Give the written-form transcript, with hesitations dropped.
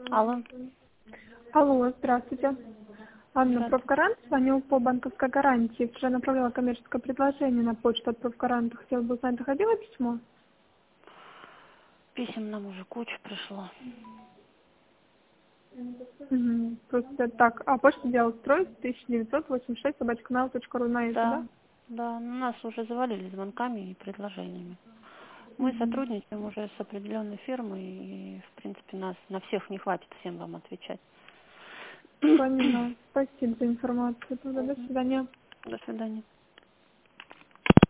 Алло, Алло, здравствуйте. Анна здравствуйте. Профгарант, звоню по банковской гарантии. Вчера направила коммерческое предложение на почту от Профгаранта. Хотела бы узнать, доходило письмо? Писем нам уже куча пришло. Угу. Просто так. А почта делал строй 1986 собачканал.ру на это, да? Да, да, нас уже завалили звонками и предложениями. Мы Угу. сотрудничаем уже с определенной фирмой, и, в принципе, нас на всех не хватит всем вам отвечать. Поняла. Спасибо за информацию. Тогда до Мгм. свидания. До свидания.